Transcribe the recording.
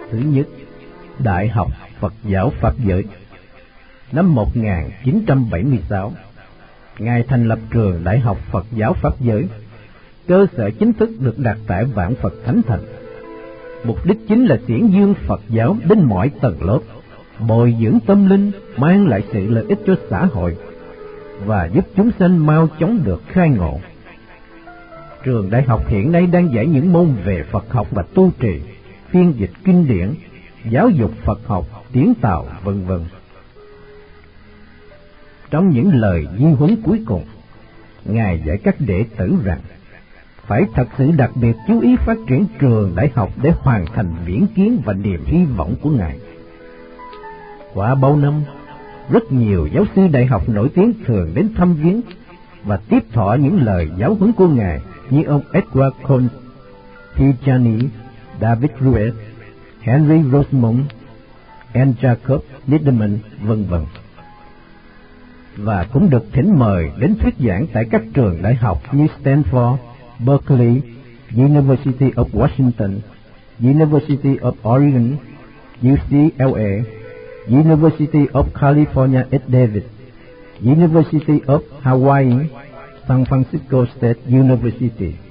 Thứ nhất, Đại học Phật giáo Pháp giới. Năm 1976, Ngài thành lập trường Đại học Phật giáo Pháp giới, cơ sở chính thức được đặt tại Vạn Phật Thánh Thành. Mục đích chính là tuyên dương Phật giáo đến mọi tầng lớp, bồi dưỡng tâm linh, mang lại sự lợi ích cho xã hội và giúp chúng sanh mau chóng được khai ngộ. Trường đại học hiện nay đang dạy những môn về Phật học và tu trì, phiên dịch kinh điển, giáo dục Phật học, tiếng Tàu, vân vân. Trong những lời di huấn cuối cùng, Ngài dạy các đệ tử rằng phải thật sự đặc biệt chú ý phát triển trường đại học để hoàn thành viễn kiến và niềm hy vọng của Ngài. Qua bao năm, rất nhiều giáo sư đại học nổi tiếng thường đến thăm viếng và tiếp thọ những lời giáo huấn của Ngài, như ông Edward Cohn, Hugh David Ruiz, Henry Rosemont, N. Jacob Liederman, vân vân. Và cũng được thỉnh mời đến thuyết giảng tại các trường đại học như Stanford, Berkeley, University of Washington, University of Oregon, UCLA, University of California at Davis, University of Hawaii, San Francisco State University.